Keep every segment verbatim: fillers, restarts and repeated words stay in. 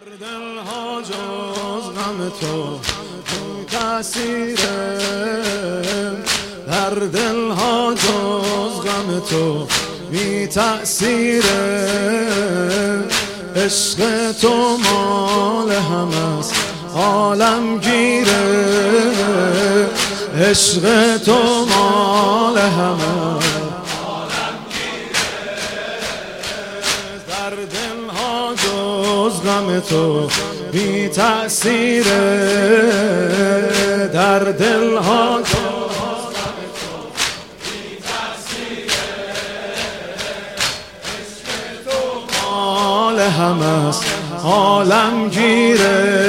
دلها جز غم تو تأثیره، در دلها جز غم تو بی تأثیره. عشق تو مال هم است عالمگیره، عشق تو مال هم است عالمگیره. در دلها جز غم تو بی تأثیره، در دلها جز غم تو بی تأثیره. عشق تو مال هم است عالمگیره،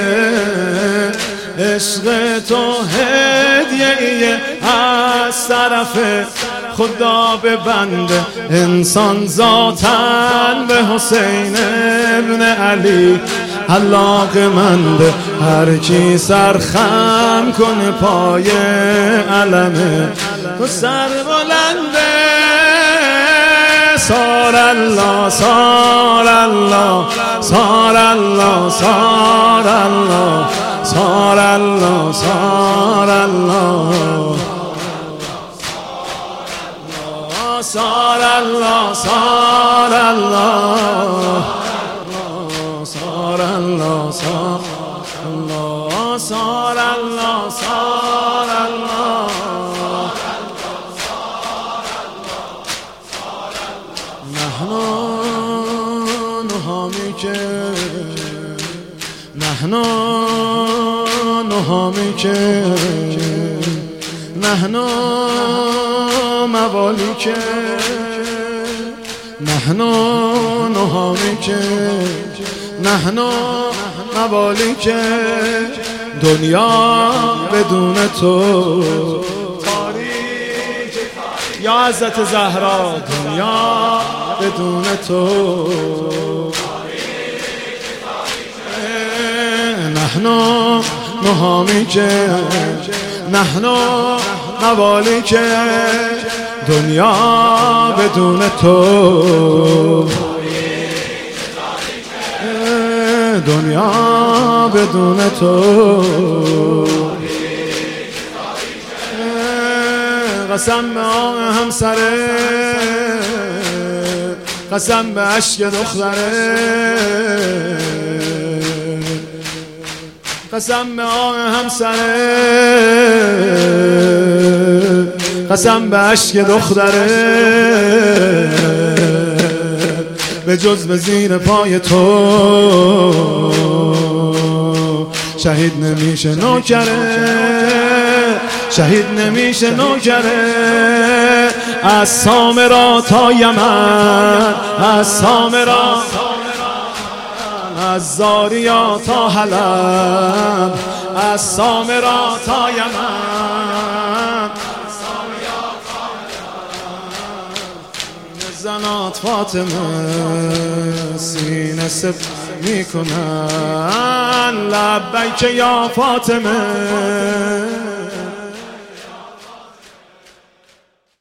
عشق تو هدیه از طرف خدا به بنده، انسان ذاتن به حسین ابن علی علاقه‌منده. هر کی سرخم کنه پای علمه تو سر بلنده. سار الله سار الله سار الله سار الله سار الله سار الله سار الله سار الله سار الله سار الله سار الله سار الله. نحن نهامیک نحن نهامیک نحن موالیک نحن نهامیک نحن موالیک. دنیا بدون تو تاریک، یا حضرت زهرا دنیا بدون تو نحن نهامیک نحن موالیک. دنیا بدون تو دنیا بدون تو. قسم به آن همسره، قسم به عشق دختره، قسم به آن همسره، قسم به عشق دختره. به جز به زیر پای تو شهید نمیشه نوکره، شهید نمیشه نوکره. از سامرا تا یمن، از سامرا از زاریا تا حلب، از سامرا تا یمن، زنات فاطمه سینه سپر میکنن لبیک یا فاطمه.